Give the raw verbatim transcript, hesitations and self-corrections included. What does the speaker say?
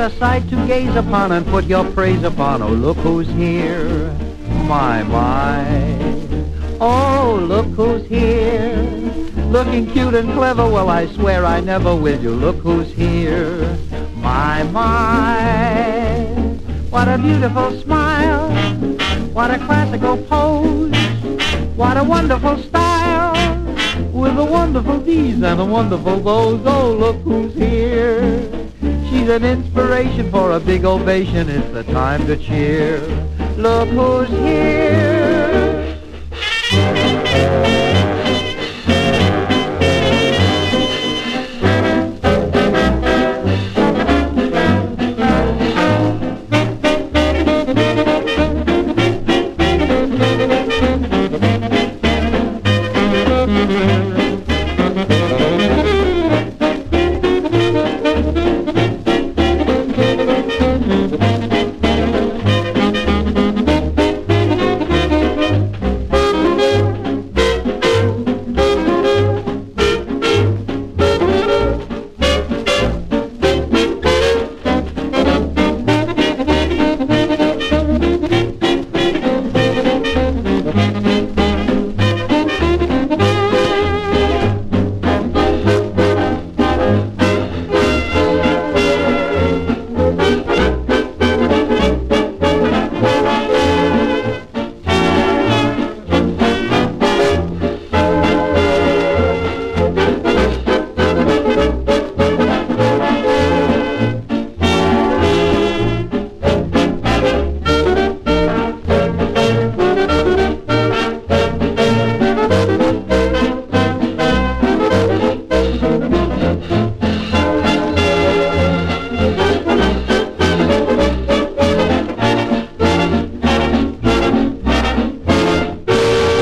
What a sight to gaze upon and put your praise upon. Oh, look who's here. My, my. Oh, look who's here. Looking cute and clever, well, I swear I never will you. Look who's here. My, my. What a beautiful smile. What a classical pose. What a wonderful style. With a wonderful these and a wonderful those. Oh, look who's here. She's an inspiration for a big ovation. It's the time to cheer. Look who's here.